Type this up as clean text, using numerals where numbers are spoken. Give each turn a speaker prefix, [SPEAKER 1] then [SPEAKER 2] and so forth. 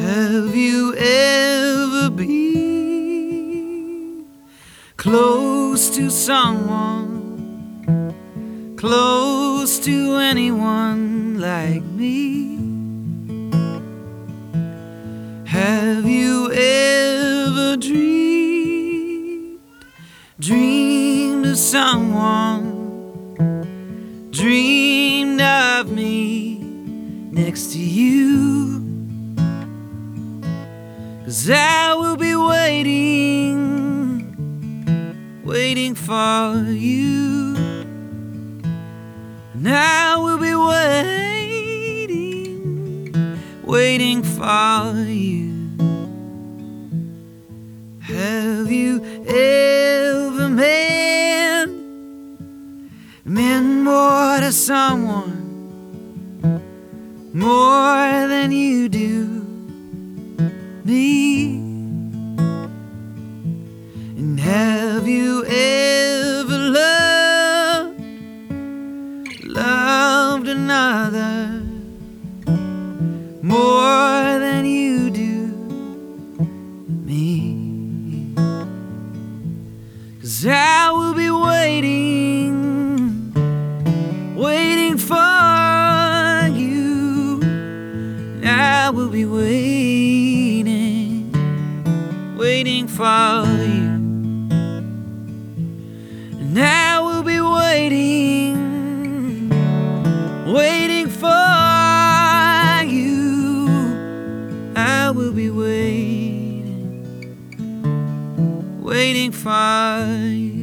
[SPEAKER 1] Have you ever been close to someone, close to anyone like me? Have you ever dreamed of someone, dreamed of me next to you? 'Cause I will be waiting for you, and I will be waiting for you. Have you ever meant more to someone, more than you do me? And have you ever loved another more than you do me? 'Cause I will be waiting for you. I will be waiting for you. And I will be waiting for you. I will be waiting for you.